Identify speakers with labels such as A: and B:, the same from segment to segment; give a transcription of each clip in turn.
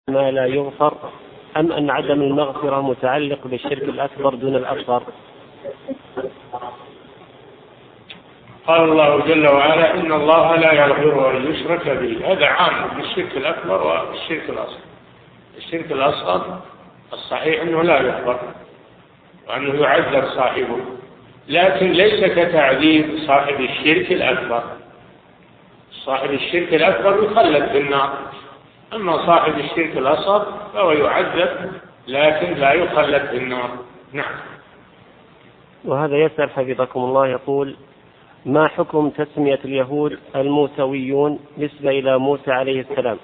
A: ما لا يغفر، أم أن عدم المغفرة متعلق بالشرك الأكبر دون الأصغر؟
B: قال الله جل وعلا: إن الله لا يغفر أن يشرك به. هذا عام بالشرك الأكبر والشرك الأصغر. الشرك الأصغر الصحيح أنه لا يغفر وأنه يعذب صاحبه، لكن ليس كتعذيب صاحب الشرك الأكبر. صاحب الشرك الأكبر يخلد في النار، أما صاحب الشرك الأصغر فهو يعذب لكن لا يخلد في النار. نعم.
A: وهذا يسأل حفظكم الله، يقول: ما حكم تسمية اليهود الموسويون نسبة إلى موسى عليه السلام؟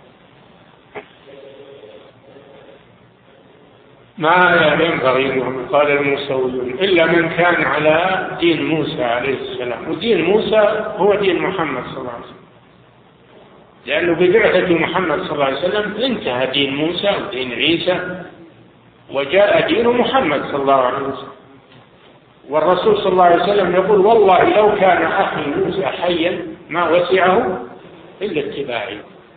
B: ما ينبغي أنهم يقال الموسويون إلا من كان على دين موسى عليه السلام، ودين موسى هو دين محمد صلى الله عليه وسلم، لأنه ببعثة محمد صلى الله عليه وسلم انتهى دين موسى ودين عيسى وجاء دين محمد صلى الله عليه وسلم. والرسول صلى الله عليه وسلم يقول: والله لو كان أخي موسى حيا ما وسعه إلا اتباعي.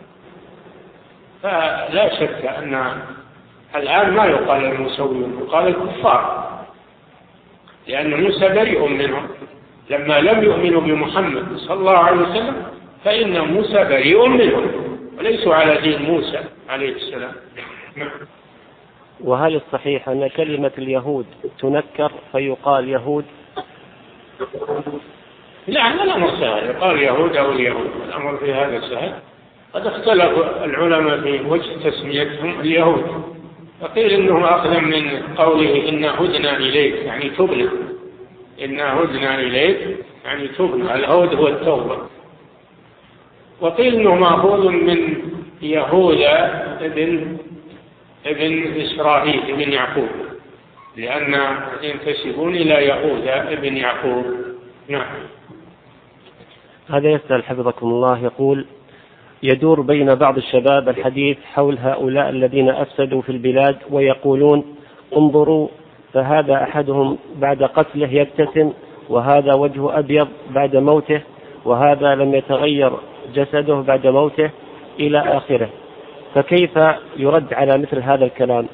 B: فلا شك أن الآن ما يقال الموسويون، يقال الكفار، لأن موسى بريء منهم لما لم يؤمنوا بمحمد صلى الله عليه وسلم، فإن موسى بريء منهم وليسوا على دين موسى عليه السلام.
A: وهل الصحيح أن كلمة اليهود تنكر فيقال يهود؟
B: لا، الأمر سهل، يقال يهود أو اليهود، الأمر في هذا سهل. قد اختلف العلماء في وجه تسميتهم اليهود، فقيل إنه أخذ من قوله: إنا هدنا إليك يعني تبنا، إنا هدنا إليك يعني تبنا، الهود هو التوبة. وقيل إنه مأخوذ من يهوذا ابن إسرائيل ابن يعقوب، لأن ينتسبون إلى يهوذا ابن يعقوب. نعم.
A: هذا يسأل حفظكم الله، يقول: يدور بين بعض الشباب الحديث حول هؤلاء الذين أفسدوا في البلاد ويقولون: انظروا، فهذا أحدهم بعد قتله يبتسم، وهذا وجهه أبيض بعد موته، وهذا لم يتغير جسده بعد موته، إلى آخره. فكيف يرد على مثل هذا الكلام؟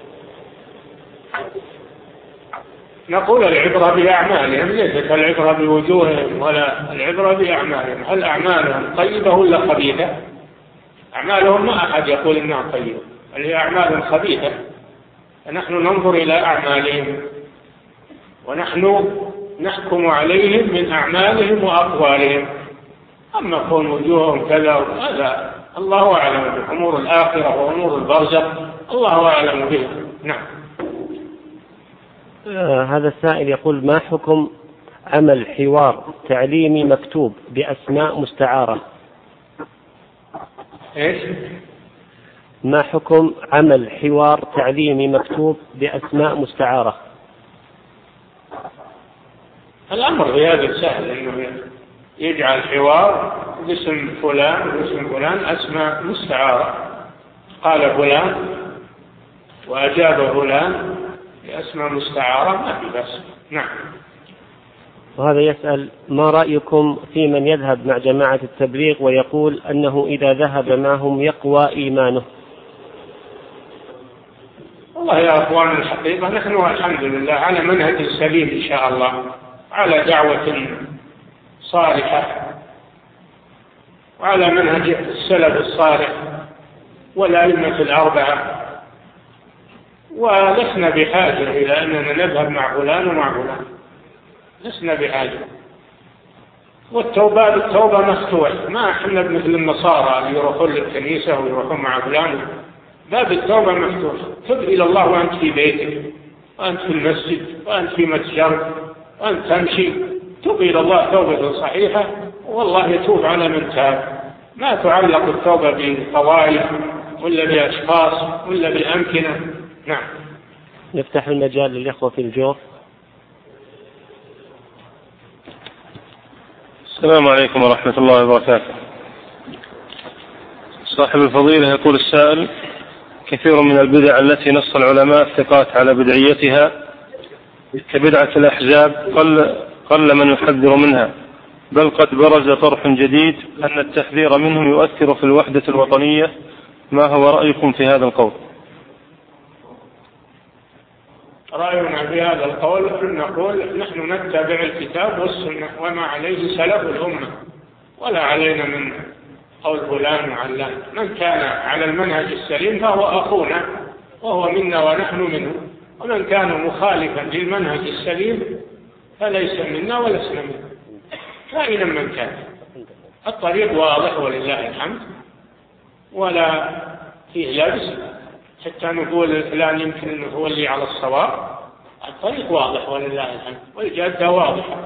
B: نقول: العبرة بأعمالهم، ليست العبرة بوجوههم ولا العبرة بأعمالهم. هل أعمالهم طيبة ولا خبيثة؟ أعمالهم ما أحد يقول إنها طيبة، بل هي أعمال خبيثة، فنحن ننظر إلى أعمالهم ونحن نحكم عليهم من أعمالهم وأقوالهم. أما كون وجوههم كذا وهذا الله أعلم بأمور الآخرة وأمور البرزخ، الله أعلم به. نعم.
A: هذا السائل يقول: ما حكم عمل حوار تعليمي مكتوب بأسماء مستعارة؟
B: إيش؟
A: ما حكم عمل حوار تعليمي مكتوب بأسماء مستعارة؟
B: الأمر بهذا سهل، إنه يجعل حوار باسم فلان واسم فلان أسماء مستعارة، قال فلان وأجاب فلان بأسماء مستعارة، ما في بس. نعم.
A: وهذا يسأل: ما رأيكم في من يذهب مع جماعة التبليغ ويقول أنه إذا ذهب معهم يقوى إيمانه؟
B: والله يا أخوان، الحقيقة نحن الحمد لله على منهج سليم إن شاء الله، على دعوة صالحة وعلى منهج السلف الصالح والأئمة الأربعة، ولسنا بحاجة إلى أننا نذهب مع فلان ومع فلان، لسنا بحاجة. التوبة مفتوح، ما احنا مثل النصارى اللي يروحون للكنيسة ويروحون مع فلان. باب التوبة مفتوح، تب إلى الله وأنت في بيتك وأنت في المسجد وأنت في متجرك وأنت تمشي، تب إلى الله توبة صحيحة والله يتوب على من تاب. ما تعلق التوبة بطوائف ولا بأشخاص ولا بأمكنة. نعم.
A: نفتح المجال للإخوة في الجوف.
C: السلام عليكم ورحمة الله وبركاته. صاحب الفضيلة يقول السائل: كثير من البدع التي نص العلماء الثقات على بدعيتها كبدعة الأحزاب قل من يحذر منها، بل قد برز طرح جديد أن التحذير منه يؤثر في الوحدة الوطنية ما هو رأيكم في هذا القول؟
B: رأينا في هذا القول أن نقول نحن نتبع الكتاب والسنة وما عليه سلف الأمة، ولا علينا من قول فلان وعلان. من كان على المنهج السليم فهو أخونا وهو منا ونحن منه، ومن كان مخالفا للمنهج السليم فليس منا ولسنا منه، كائنا من كان. الطريق واضح ولله الحمد، ولا فيه لبس حتى نقول فلان يمكن أنه هو اللي على الصواب. الطريق واضح ولله الحمد، والجادة واضحة،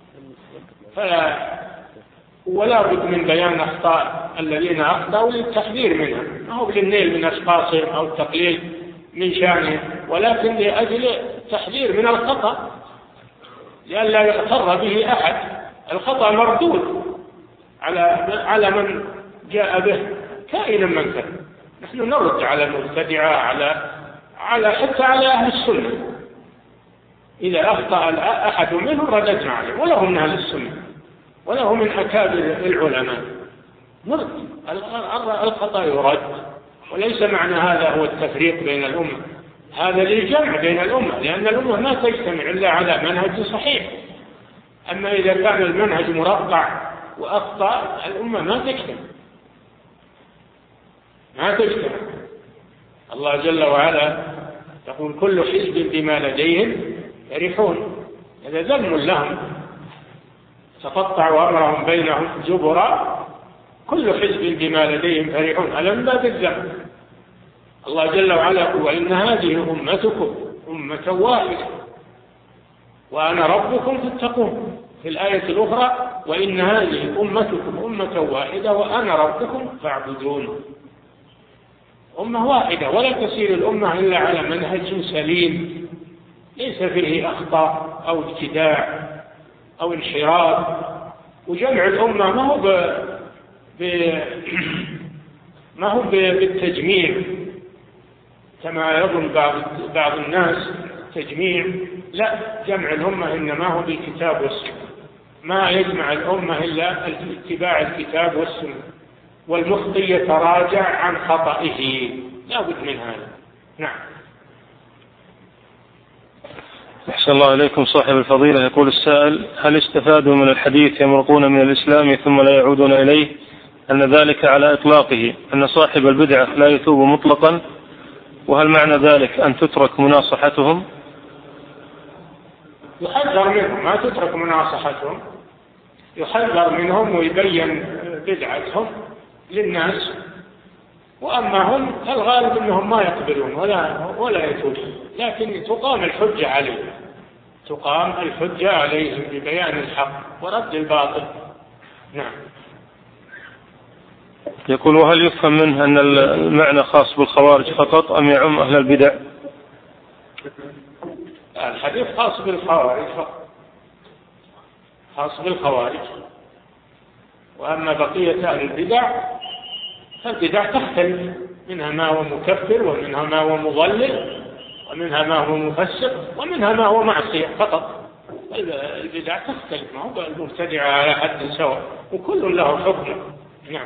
B: ولا بد من بيان أخطاء الذين أخطأوا للتحذير منها، ما هو للنيل من أشخاصهم أو التقليل من شأنهم، ولكن لأجل التحذير من الخطأ لئلا يغتر به أحد. الخطأ مردود على من جاء به كائنا من كان. نحن نرد على المبتدعة حتى على أهل السنة، إذا أخطأ أحد منهم رددنا عليه، ولا هم من أهل السنة ولا هم من أكابر العلماء. نرد الخطأ يرد، وليس معنى هذا هو التفريق بين الأمة، هذا للجمع بين الأمة، لأن الأمة ما تجتمع إلا على منهج صحيح. أما إذا كان المنهج مرقع وأخطأ الأمة ما تجتمع. الله جل وعلا يقول كل حزب بما لديهم فرحون، هذا ذم لهم، تقطعوا أمرهم بينهم زبرا، كل حزب بما لديهم فرحون، هذا من باب الذم. الله جل وعلا يقول وإن هذه أمتكم أمة واحدة وأنا ربكم فاتقون. في الآية الأخرى وإن هذه أمتكم أمة واحدة وأنا ربكم فاعبدون. أمة واحدة، ولا تسير الأمة إلا على منهج سليم ليس فيه أخطاء أو ابتداع أو انحراف. وجمع الأمة ما هو بالتجميع كما يظن بعض الناس تجميع، لا، جمع الأمة إنما هو بالكتاب والسنة. ما يجمع الأمة إلا اتباع الكتاب والسنة، والمخطئ يتراجع عن خطئه، لا بد من هذا. نعم.
C: أحسن الله إليكم. صاحب الفضيلة يقول السائل: هل استفادوا من الحديث يمرقون من الإسلام ثم لا يعودون إليه أن ذلك على إطلاقه أن صاحب البدعة لا يتوب مطلقا؟ وهل معنى ذلك أن تترك مناصحتهم؟
B: يحذر منهم، ما تترك مناصحتهم، يحذر منهم ويبين بدعتهم للناس. وأما هم الغالب أنهم ما يقبلون ولا يتوبون، لكن تقام الحجة عليهم ببيان الحق ورد الباطل. نعم.
C: يقول: وهل يفهم منه أن المعنى خاص بالخوارج فقط أم يعم أهل البدع؟
B: الحديث خاص بالخوارج فقط، خاص بالخوارج. وأما بقية أهل البدع فالبدع تختلف، منها ما هو مكفر ومنها ما هو مضلل ومنها ما هو مفسق ومنها ما هو معصية فقط. البدع تختلف، ما هو المبتدع على حد سواء، وكل له حكم. نعم.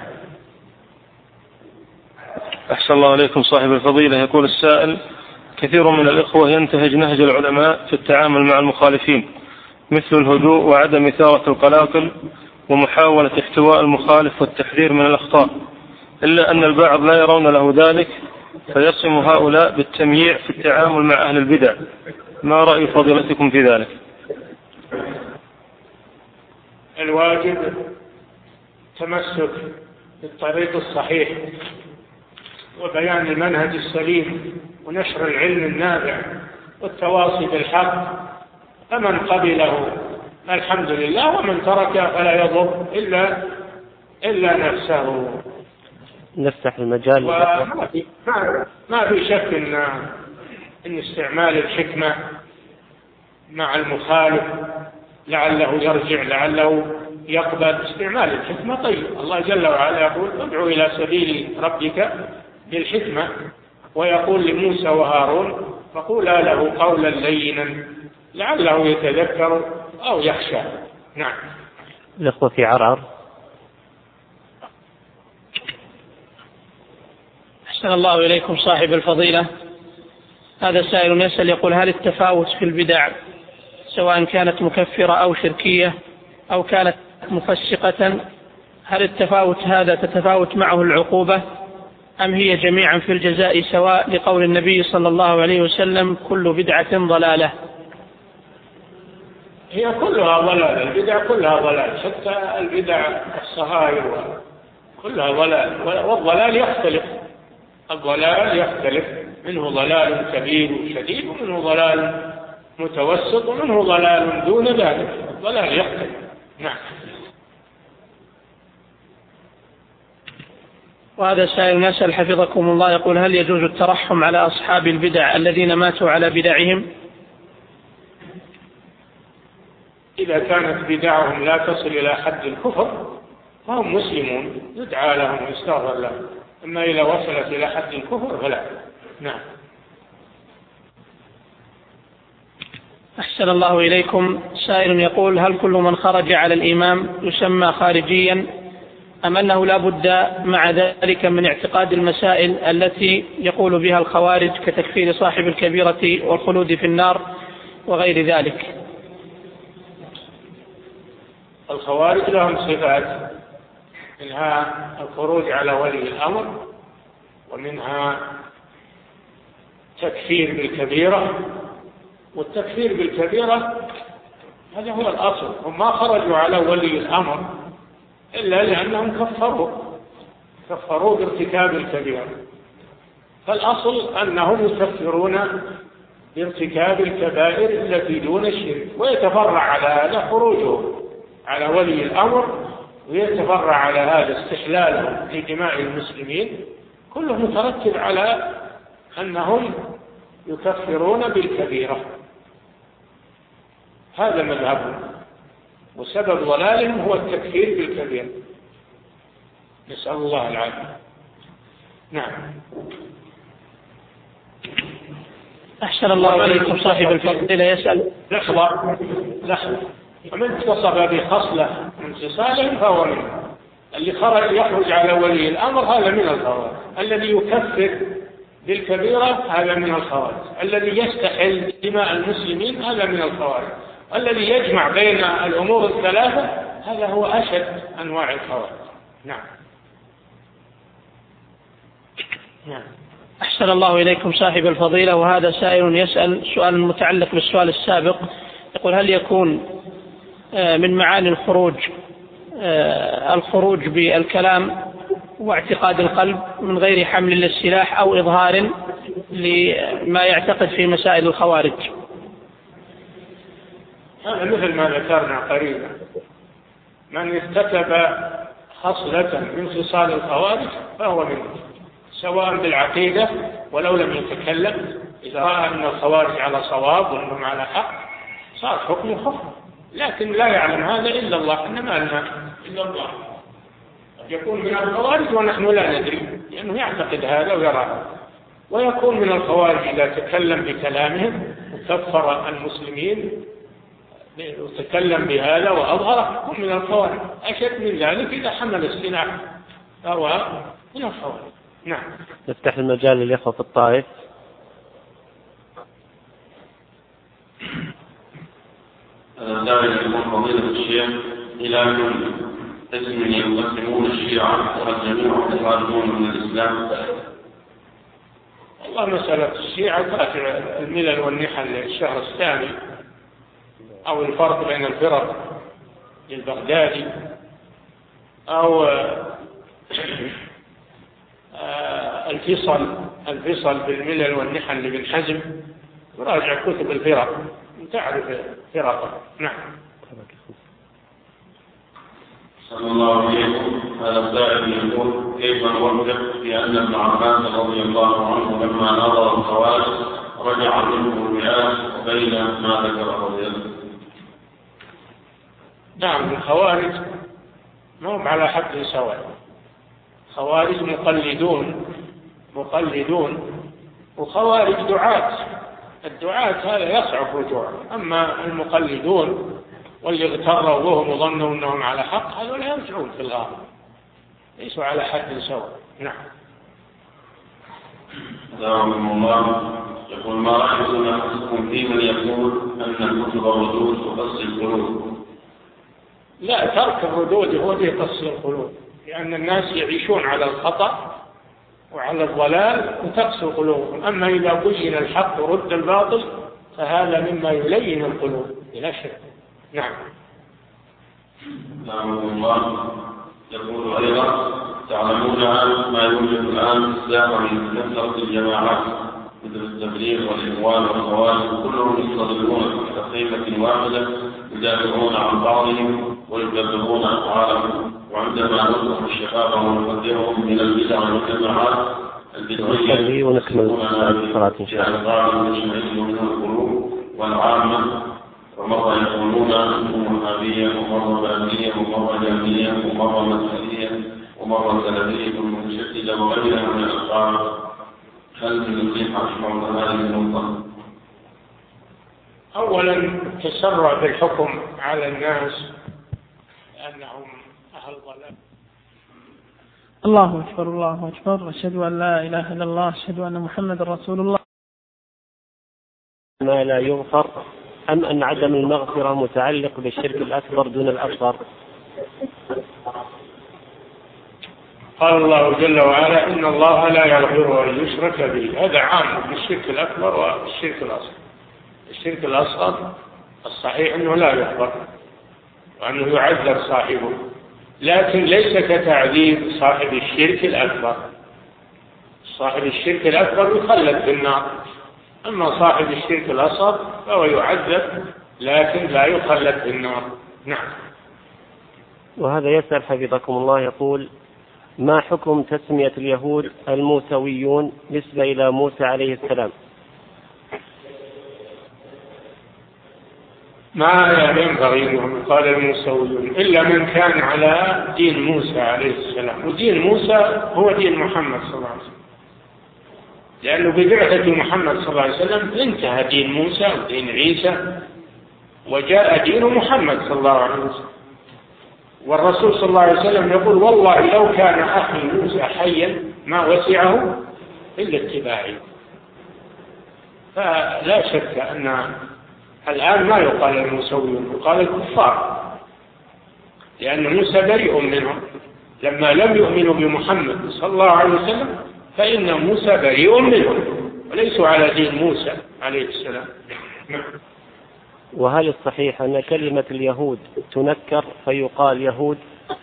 C: أحسن الله عليكم. صاحب الفضيلة يقول السائل: كثير من الإخوة ينتهج نهج العلماء في التعامل مع المخالفين، مثل الهدوء وعدم إثارة القلاقل ومحاولة احتواء المخالف والتحذير من الأخطاء، إلا أن البعض لا يرون له ذلك فيصم هؤلاء بالتمييع في التعامل مع أهل البدع. ما رأي فضيلتكم في ذلك؟
B: الواجب تمسك بالطريق الصحيح وبيان المنهج السليم ونشر العلم النافع والتواصي بالحق، فمن قبله الحمد لله، ومن ترك فلا يضر إلا نفسه.
A: نفتح المجال.
B: ما في شك إن استعمال الحكمة مع المخالف لعله يرجع لعله يقبل، استعمال الحكمة طيب. الله جل وعلا يقول: ادعو إلى سبيل ربك بالحكمة، ويقول لموسى وهارون: فقولا له قولا لينا لعله يتذكر أو يخشى. نعم.
A: الأخوة في عرعر.
D: أحسن الله إليكم صاحب الفضيلة. هذا سائل يسأل يقول: هل التفاوت في البدع سواء كانت مكفرة أو شركية أو كانت مفسقة، هل التفاوت هذا تتفاوت معه العقوبة أم هي جميعا في الجزاء سواء، لقول النبي صلى الله عليه وسلم: كل بدعة ضلالة؟
B: هي كلها ضلال، البدع كلها ضلال، حتى البدع الصغائر كلها ضلال، والضلال يختلف، الضلال يختلف، منه ضلال كبير وشديد ومنه ضلال متوسط ومنه ضلال دون ذلك، الضلال يختلف. نعم.
D: وهذا سائل يسأل حفظكم الله يقول: هل يجوز الترحم على أصحاب البدع الذين ماتوا على بدعهم؟
B: إذا كانت بدعهم لا تصل إلى حد الكفر فهم مسلمون، يدعى لهم ويستغفر لهم، أما إذا وصلت إلى حد الكفر فلا. نعم.
D: أحسن الله إليكم. سائل يقول: هل كل من خرج على الإمام يسمى خارجيا أم أنه لا بد مع ذلك من اعتقاد المسائل التي يقول بها الخوارج كتكفير صاحب الكبيرة والخلود في النار وغير ذلك؟
B: الخوارج لهم صفات، منها الخروج على ولي الأمر، ومنها تكفير بالكبيرة، والتكفير بالكبيرة هذا هو الأصل، هم ما خرجوا على ولي الأمر إلا لأنهم كفروا بارتكاب الكبيرة، فالأصل أنهم يكفرون بارتكاب الكبائر التي دون الشرك، ويتفرع على هذا خروجه على ولي الأمر، ويتفرع على هذا استحلالهم لدماء المسلمين، كله مترتب على أنهم يكفرون بالكبيرة. هذا مذهبهم، وسبب ضلالهم هو التكفير بالكبيرة، نسأل الله العافية. نعم.
D: أحسن الله إليكم صاحب الفضيلة يسأل:
B: لحظة، ومن اتصف بخصلة من خصالهم فهو منه. اللي يخرج على ولي الأمر هذا من الخوارج، الذي يكفر بالكبيرة هذا من الخوارج، الذي يستحل دماء المسلمين هذا من الخوارج، الذي يجمع بين الأمور الثلاثة هذا هو أشد أنواع الخوارج. نعم.
D: أحسن الله إليكم صاحب الفضيلة. وهذا سائل يسأل سؤال متعلق بالسؤال السابق، يقول: هل يكون من معاني الخروج بالكلام واعتقاد القلب من غير حمل للسلاح أو إظهار لما يعتقد في مسائل الخوارج؟
B: هذا مثل ما ذكرنا قريبا، من ارتكب خصلة من خصال الخوارج فهو منه، سواء بالعقيدة ولو لم يتكلم، إذا رأى أن الخوارج على صواب وأنهم على حق صار حكم كفر، لكن لا يعلم هذا إلا الله، إنما لنا إلا الله. يكون من الخوارج ونحن لا ندري، لأنه يعتقد هذا ويرى، ويكون من الخوارج إذا تكلم بكلامهم وكفر المسلمين وتكلم بهذا وأظهره، يكون من الخوارج. أشد من ذلك إذا حمل السلاح فهو من الخوارج. نعم.
A: نفتح المجال للإخوة في الطائف.
E: داعي يكون فضيلة الشيخ إلى من اسم يقسمون الشيعة والجميع يخرجون من الإسلام؟
B: والله مسألة الشيعة تراجع الملل والنحل للشهر الثاني، أو الفرق بين الفرق للبغدادي، أو الفصل بالملل والنحل لابن حزم، وراجع كتب الفرق تعرف فرقه. نعم.
E: صلى الله عليه وسلم. هذا السائل يقول: كيف نوفق في أن ابن عباس رضي الله عنه لما نظر الخوارج رجع منه المئات وبين ما ذكره اليد؟
B: نعم، الخوارج ما هم على حد سواء، خوارج مقلدون وخوارج دعاة. الدعاة هذا يصعب رجوعه، أما المقلدون واللي اغتروا بهم وظنوا أنهم على حق هذول يرجعون في الغالب، ليسوا على حد سواء. نعم.
E: رحمه الله يقول: ما رأيكم أنفسكم في من يقول أن الكتب الردود تقصي القلوب؟
B: لا، ترك الردود هو اللي يقصي القلوب، لأن الناس يعيشون على الخطأ وعلى الضلال وتقسو قلوبهم. أما إذا بين الحق ورد الباطل فهذا مما يلين القلوب بلا شك. نعم.
E: رحمه الله يقول أيضا: تعلمون ما يوجد الآن في الساحة من كثرة الجماعات مثل التبليغ والإخوان والخوارج، كلهم يستضلون في حقيقة واحدة، يدافعون عن بعضهم ويكذبون أفعالهم. وعندما نذكر الشقاق ونقدرهم من البدع والجماعات البدعية
A: ونكمل الصلاة إن شاء الله
E: من القلوب والعامة، ومرة يقولون أنهم وهابية ومرة بابية ومرة جامية ومرة مسيحية ومرة سلفية متشددة وغيرها من الأفعال. هل من الصحة حول هذه النقطة؟
B: أولا التسرع بالحكم على الناس لأنهم أهل ضلال.
D: الله أكبر الله أكبر، أشهد أن لا إله إلا الله، أشهد أن محمد رسول الله.
A: ما لا يغفر أم أن عدم المغفرة متعلق بالشرك الأكبر دون الأصغر؟
B: قال الله جل وعلا: إن الله لا يغفر أن يشرك به. هذا عام بالشرك الأكبر والشرك الأصغر. الشرك الأصغر الصحيح أنه لا يغفر وأنه يعذب صاحبه، لكن ليس كتعذيب صاحب الشرك الأكبر. صاحب الشرك الأكبر يخلد في النار، أما صاحب الشرك الأصغر فهو يعذب لكن لا يخلد في النار. نعم.
A: وهذا يسأل حفظكم الله يقول: ما حكم تسمية اليهود الموسويون نسبة إلى موسى عليه السلام؟
B: ما ينبغي أنهم يقال الموسويون إلا من كان على دين موسى عليه السلام، ودين موسى هو دين محمد صلى الله عليه وسلم، لأنه ببعثة محمد صلى الله عليه وسلم انتهى دين موسى ودين عيسى وجاء دين محمد صلى الله عليه وسلم. والرسول صلى الله عليه وسلم يقول: والله لو كان أخي موسى حيا ما وسعه إلا اتباعي. فلا شك أن الآن ما يقال الموسويون، يقال الكفار، لأن موسى بريء منهم لما لم يؤمنوا بمحمد صلى الله عليه وسلم، فإن موسى بريء منهم وليسوا على دين موسى عليه السلام.
A: وهل الصحيح أن كلمة اليهود تنكر فيقال يهود؟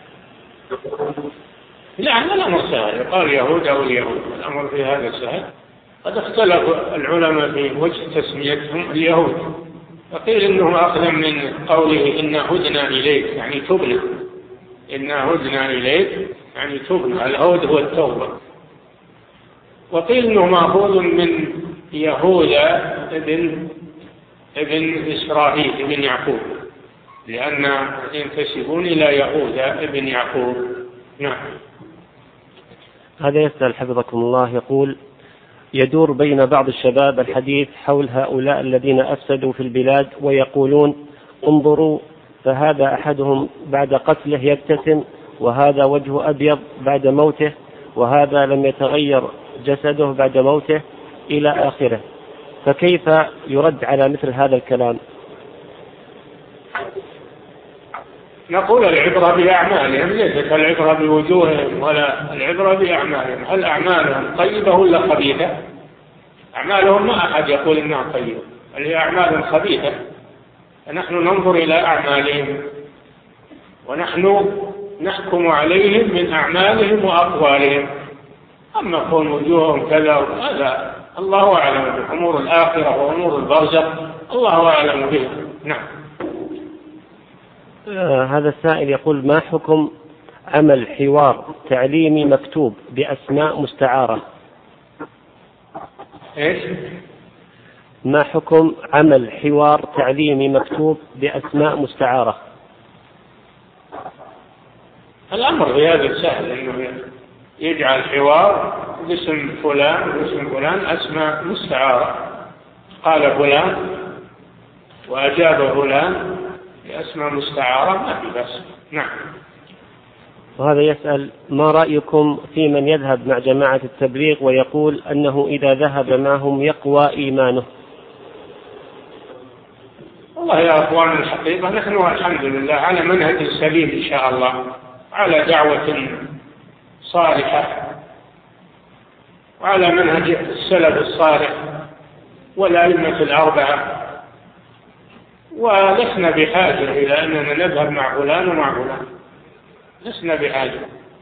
B: لا، الأمر سهل، يقال يهود أو اليهود، الأمر في هذا سهل. قد اختلف العلماء في وجه تسميتهم اليهود، فقيل إنه أخذ من قوله إنا هدنا إليك يعني تبنا، إنا هدنا إليك يعني تبنا، الهود هو التوبة. وقيل إنه مأخوذ من يهوذا ابن إسرائيل ابن يعقوب، لأن ينتسبون إلى يهوذا ابن يعقوب. نعم.
A: هذا يسأل حفظكم الله يقول: يدور بين بعض الشباب الحديث حول هؤلاء الذين أفسدوا في البلاد ويقولون انظروا فهذا أحدهم بعد قتله يبتسم، وهذا وجهه أبيض بعد موته، وهذا لم يتغير جسده بعد موته إلى آخره، فكيف يرد على مثل هذا الكلام؟
B: نقول العبرة بأعمالهم، ليست العبرة بوجوههم ولا العبرة بأعمالهم. هل أعمالهم طيبة ولا خبيثة؟ أعمالهم ما أحد يقول إنها طيبة، بل هي أعمال خبيثة، فنحن ننظر إلى أعمالهم ونحن نحكم عليهم من أعمالهم وأقوالهم. أما كون وجوههم كذا هذا الله أعلم بأمور الآخرة وأمور البرزخ، الله أعلم به. نعم.
A: هذا السائل يقول: ما حكم عمل حوار تعليمي مكتوب بأسماء مستعارة؟
B: إيش؟
A: ما حكم عمل حوار تعليمي مكتوب بأسماء مستعارة؟
B: الأمر بهذا سهل، إنه يجعل حوار باسم فلان واسم فلان أسماء مستعارة، قال فلان وأجاب فلان بأسماء مستعارة، ما في بس. نعم.
A: وهذا يسأل: ما رأيكم في من يذهب مع جماعة التبليغ ويقول أنه إذا ذهب معهم يقوى إيمانه؟
B: والله يا أخوان، الحقيقة نحن الحمد لله على منهج سليم إن شاء الله، على دعوة صالحة، وعلى منهج السلف الصالح والأئمة الأربعة، ولسنا بحاجة إلى أننا نذهب مع فلان ومع فلان، لسنا بحاجة.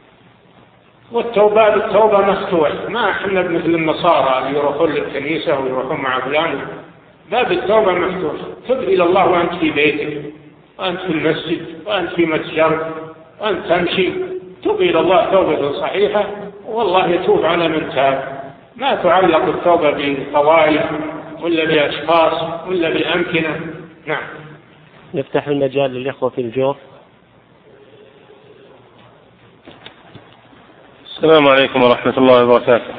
B: والتوبة مفتوحة، ما احنا مثل النصارى اللي يروحون للكنيسة ويروحون مع فلان. باب التوبة مفتوح، تب إلى الله وأنت في بيتك، وأنت في المسجد، وأنت في متجرك، وأنت تمشي، تب إلى الله توبة صحيحة، والله يتوب على من تاب. ما تعلق التوبة بطوائف ولا بأشخاص ولا بأمكنة. نعم.
A: نفتح المجال للإخوة في الجوف.
C: السلام عليكم ورحمة الله وبركاته.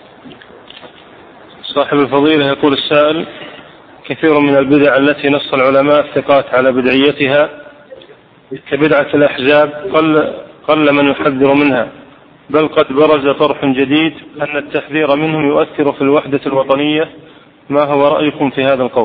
C: صاحب الفضيلة يقول السائل: كثير من البدع التي نص العلماء الثقات على بدعيتها كبدعة الأحزاب قل من يحذر منها، بل قد برز طرح جديد أن التحذير منهم يؤثر في الوحدة الوطنية. ما هو رأيكم في هذا القول؟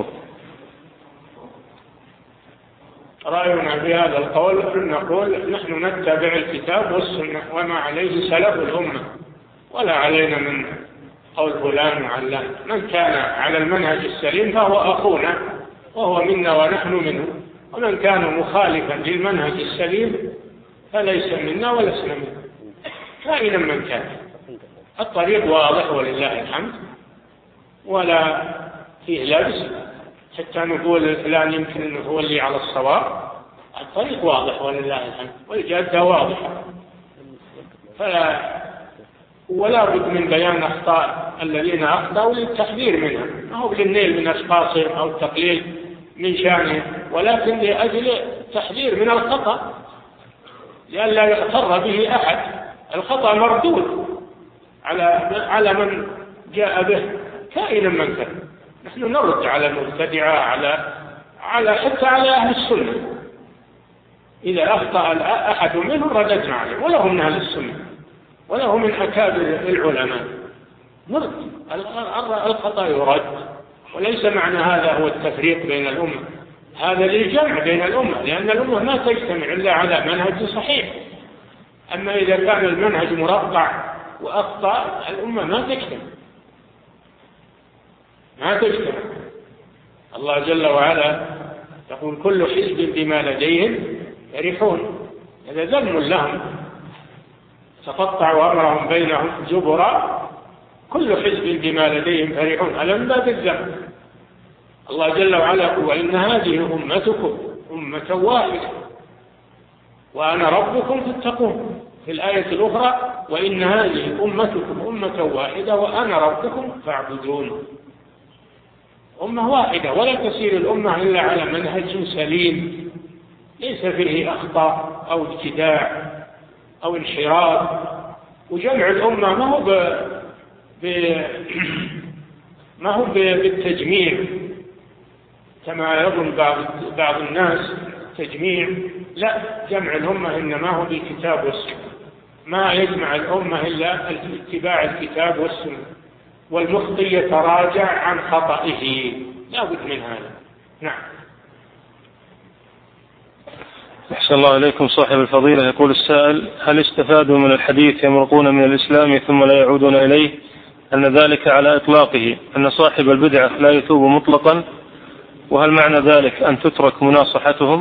B: رأينا في هذا القول أن نقول نحن نتبع الكتاب والسنة وما عليه سلف الأمة، ولا علينا من قول فلان وعلان. من كان على المنهج السليم فهو أخونا وهو منا ونحن منه، ومن كان مخالفا للمنهج السليم فليس منا ولسنا منه، كائنا من كان. الطريق واضح ولله الحمد، ولا فيه لبس حتى نقول فلان يمكن هو اللي على الصواب. الطريق واضح ولله الحمد، والجادة واضحة، ولا بد من بيان أخطاء الذين أخطأوا للتحذير منها، ما هو للنيل من أشخاصهم أو التقليل من شأنهم، ولكن لأجل التحذير من الخطأ لئلا يغتر به أحد. الخطأ مردود على من جاء به كائنا من كان. نحن نرد على المبتدعة، على حتى على أهل السنة، إذا أخطأ أحد منهم رددنا عليه، ولا هم من أهل السنة ولا هم من أكابر العلماء. نرد الخطأ يرد، وليس معنى هذا هو التفريق بين الأمة، هذا للجمع بين الأمة، لأن الأمة ما تجتمع إلا على منهج صحيح. أما إذا كان المنهج مرقع وأخطأ الأمة ما تجتمع. الله جل وعلا يقول: كل حزب بما لديهم فرحون. هذا ذم لهم، تقطعوا أمرهم بينهم زبرا، كل حزب بما لديهم فرحون. هذا من باب الذم. الله جل وعلا يقول: وإن هذه أمتكم أمة واحدة وأنا ربكم فاتقون. في الآية الأخرى: وإن هذه أمتكم أمة واحدة وأنا ربكم فاعبدون. أمة واحدة، ولا تسير الأمة إلا على منهج سليم ليس فيه أخطاء أو ابتداع أو انحراف. وجمع الأمة ما هو بالتجميع كما يظن بعض الناس تجميع. لا، جمع الأمة إنما هو بالكتاب والسنة. ما يجمع الأمة إلا اتباع الكتاب والسنة، والمخطئ يتراجع عن خطئه، لا بد من هذا. نعم.
C: أحسن الله إليكم. صاحب الفضيلة يقول السائل: هل استفادوا من الحديث يمرقون من الإسلام ثم لا يعودون إليه أن ذلك على إطلاقه أن صاحب البدعة لا يتوب مطلقا؟ وهل معنى ذلك أن تترك مناصحتهم؟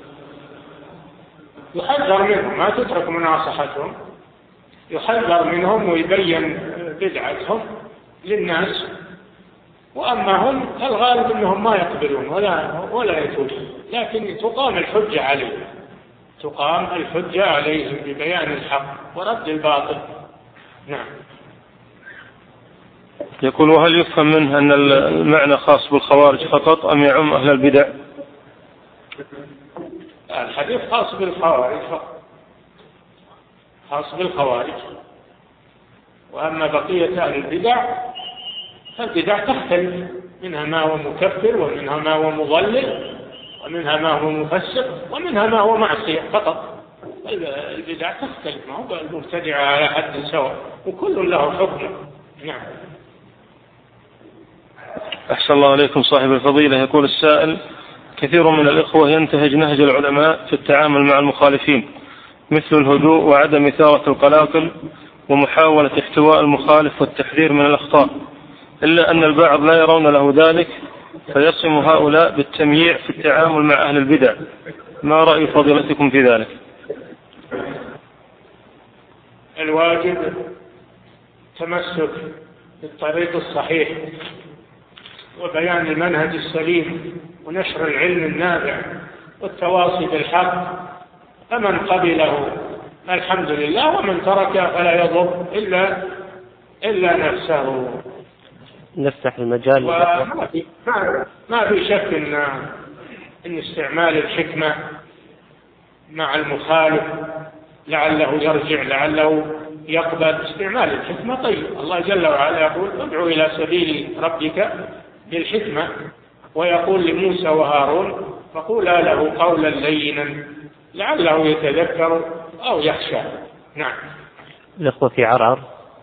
B: يحذر منهم، ما تترك مناصحتهم، يحذر منهم ويبين بدعتهم للناس. وأما هم الغالب أنهم ما يقبلون ولا يتوبون، لكن تقام الحجة عليهم ببيان الحق ورد الباطل. نعم.
C: يقول: وهل يفهم منه أن المعنى خاص بالخوارج فقط أم يعم أهل البدع؟
B: الحديث خاص بالخوارج فقط، خاص بالخوارج. وأما بقية أهل البدع فالبدع تختلف، منها ما هو مكفر، ومنها ما هو مضلل، ومنها ما هو مفسق، ومنها ما هو معصية فقط. البدع تختلف، ما هو المبتدع على حد سواء وكل له حكم. نعم.
C: أحسن الله عليكم صاحب الفضيلة. يقول السائل: كثير من الإخوة ينتهج نهج العلماء في التعامل مع المخالفين، مثل الهدوء وعدم إثارة القلاقل ومحاولة احتواء المخالف والتحذير من الأخطاء، إلا أن البعض لا يرون له ذلك فيصم هؤلاء بالتمييع في التعامل مع أهل البدع. ما رأي فضيلتكم في ذلك؟
B: الواجب تمسك بالطريق الصحيح وبيان المنهج السليم ونشر العلم النافع والتواصي بالحق، فمن قبله الحمد لله، ومن تركه فلا يضر إلا نفسه.
A: نفتح المجال.
B: ما في شك إن استعمال الحكمة مع المخالف لعله يرجع لعله يقبل، استعمال الحكمة طيب. الله جل وعلا يقول: ادعو إلى سبيل ربك بالحكمة، ويقول لموسى وهارون: فقولا له قولا لينا لعله يتذكر أو يخشى. نعم.
A: الأخوة في عرعر.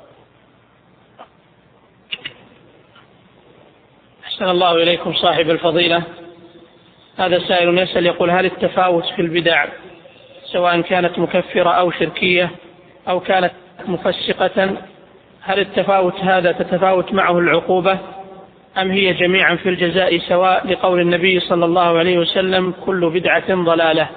D: أحسن الله إليكم صاحب الفضيلة. هذا سائل يسأل يقول: هل التفاوت في البدع سواء كانت مكفرة أو شركية أو كانت مفسقة، هل التفاوت هذا تتفاوت معه العقوبة أم هي جميعا في الجزاء سواء، لقول النبي صلى الله عليه وسلم: كل بدعة ضلالة؟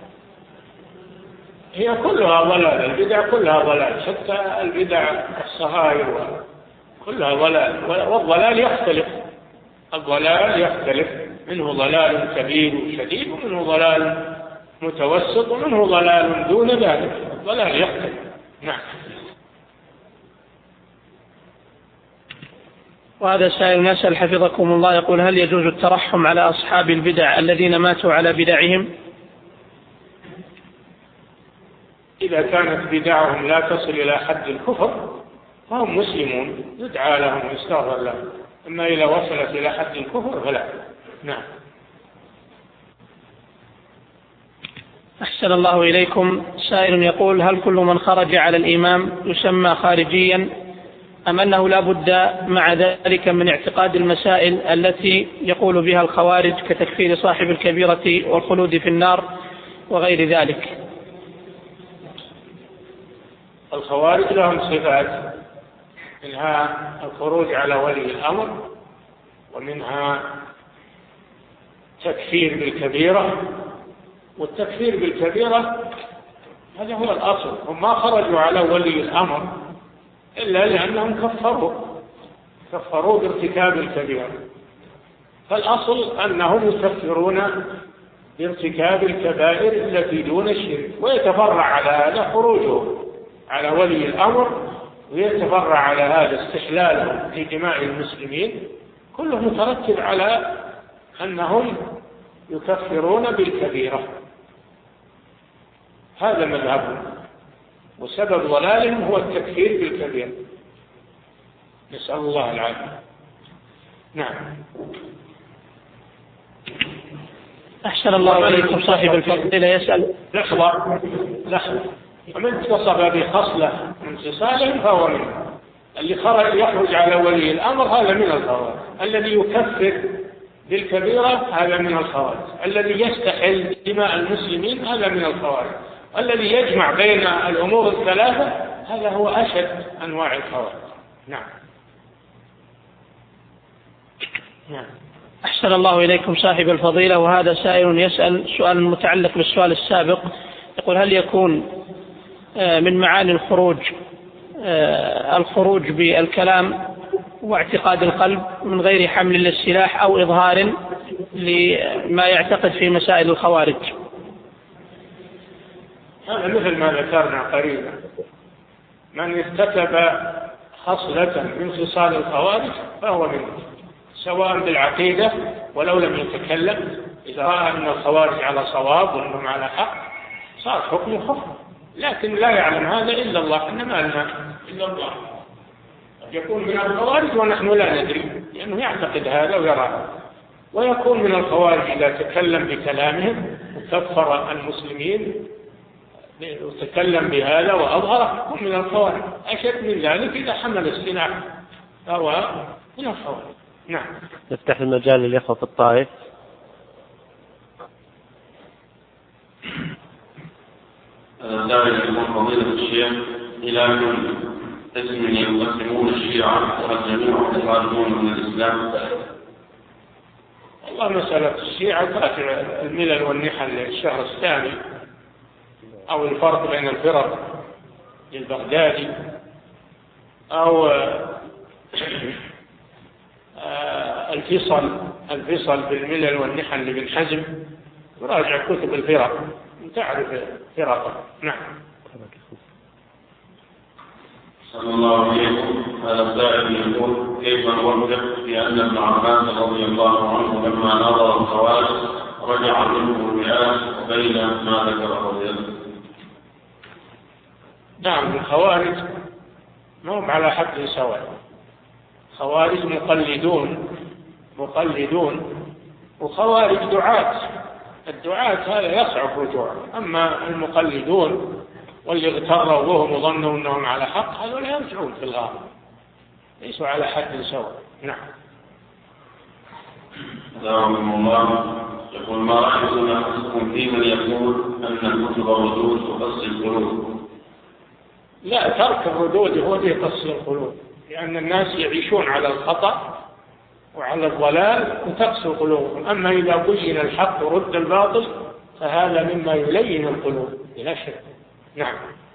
B: هي كلها ضلال، البدع كلها ضلال، حتى البدع الصغائر كلها ضلال. والضلال يختلف، الضلال يختلف، منه ضلال كبير وشديد، ومنه ضلال متوسط، ومنه ضلال دون ذلك. الضلال يختلف. نعم.
D: وهذا سائل يسأل حفظكم الله يقول: هل يجوز الترحم على أصحاب البدع الذين ماتوا على بدعهم؟
B: إذا كانت بدعهم لا تصل إلى حد الكفر فهم مسلمون، يدعى لهم ويستغفر لهم. أما إذا وصلت إلى حد الكفر فلا. نعم.
D: أحسن الله إليكم. سائل يقول: هل كل من خرج على الإمام يسمى خارجيا، أم أنه لا بد مع ذلك من اعتقاد المسائل التي يقول بها الخوارج كتكفير صاحب الكبيرة والخلود في النار وغير ذلك؟
B: الخوارج لهم صفات، منها الخروج على ولي الأمر، ومنها تكفير بالكبيرة. والتكفير بالكبيرة هذا هو الأصل، هم ما خرجوا على ولي الأمر إلا لأنهم كفروا بارتكاب الكبيرة، فالأصل أنهم يكفرون بارتكاب الكبائر التي دون الشرك، ويتفرع على هذا خروجه على ولي الأمر، ويتفرع على هذا استحلالهم في دماء المسلمين، كله مترتب على أنهم يكفرون بالكبيرة. هذا مذهبهم، وسبب ضلالهم هو التكفير بالكبيرة، نسأل الله العافية. نعم.
D: أحسن الله عليكم صاحب الفضيلة يسأل.
B: لحظة. ومن اتصف بخصلة من خصالهم فهو منه. اللي يخرج على ولي الأمر هذا من الخوارج، الذي يكفر بالكبيرة هذا من الخوارج، الذي يستحل دماء المسلمين هذا من الخوارج، الذي يجمع بين الأمور الثلاثة هذا هو أشد أنواع الخوارج. نعم.
D: أحسن الله إليكم صاحب الفضيلة. وهذا سائل يسأل سؤال متعلق بالسؤال السابق، يقول: هل يكون من معاني الخروج بالكلام واعتقاد القلب من غير حمل للسلاح أو إظهار لما يعتقد في مسائل الخوارج؟
B: هذا مثل ما ذكرنا قريبا، من ارتكب خصلة من خصال الخوارج فهو منه، سواء بالعقيدة ولو لم يتكلم، إذا رأى أن الخوارج على صواب وأنهم على حق صار حكم خفر، لكن لا يعلم هذا إلا الله، إنما لنا إلا الله. يكون من الخوارج ونحن لا ندري، لأنه يعتقد هذا ويرى هذا. ويكون من الخوارج إذا تكلم بكلامهم وكفر المسلمين وتكلم بهذا وأظهره هم من الخوارج. أشد من ذلك إذا حمل السلاح فهو من الخوارج. نعم.
A: نفتح المجال للإخوة في الطائف.
E: داعي يكون فضيلة الشيخ إلى كل اسم يقسمون الشيعة والجميع يخرجون من الإسلام.
B: والله مسألة الشيعة ترجع الملل والنحل للشهرستاني أو الفرق بين الفرق للبغدادي أو الفصل بالملل والنحل لابن حزم. راجع كتب الفرق تعرف فرقه. نعم.
E: صلى الله عليكم. هذا السائل يقول كيف نوجه في أن ابن عباس رضي الله عنه لما نظر الخوارج رجع منه المئات وبين ما ذكر رضي الله.
B: نعم الخوارج ما هم على حد سواء. خوارج مقلدون وخوارج دعاة. الدعاة هذا يصعب رجوعه، أما المقلدون واللي اغتروا بهم وظنوا أنهم على حق هذول يرجعون في الغالب ليسوا على حد سواء. نعم.
E: دعوكم الله. يقول ما رأيكم في من يقول أن كتب الردود تقصي القلوب؟
B: لا، ترك الردود هو اللي يقصي القلوب، لأن الناس يعيشون على الخطأ وعلى الضلال وتقسو قلوبهم. أما إذا بين الحق ورد الباطل فهذا مما يلين القلوب بلا شك. نعم.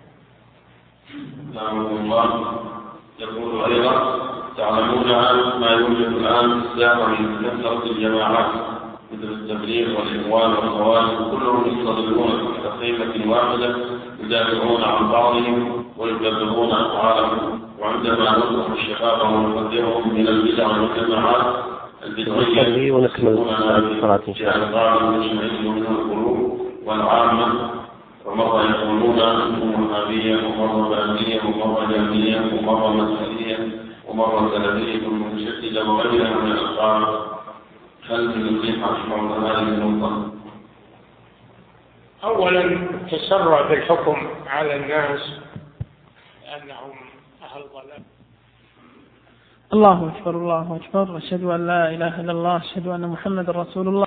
E: دعوكم الله. يقول أيضا تعلمون ما يوجد الآن في الساحة من كثرة الجماعات مثل التبليغ والإخوان والخوارج كلهم يستضلون في تقريبة واحدة يدافعون عن بعضهم ويكذبون أفعالهم. وعندما نصرف الشباب ونقدرهم من البدع والجماعات البدعية
A: ونكمل الصلاة إن شاء الله
E: من القلوب والعامة. ومرة يقولون أنهم وهابية ومرة بابية ومرة جامية ومرة مسيحية ومرة سلفية متشددة وغيرها من الأفعال. هل من النصيحة حول هذه النقطة؟
B: أولا التسرع بالحكم على الناس لأنهم أهل ضلال.
D: الله أكبر الله أكبر. أشهد أن لا إله إلا الله. أشهد أن محمد رسول الله.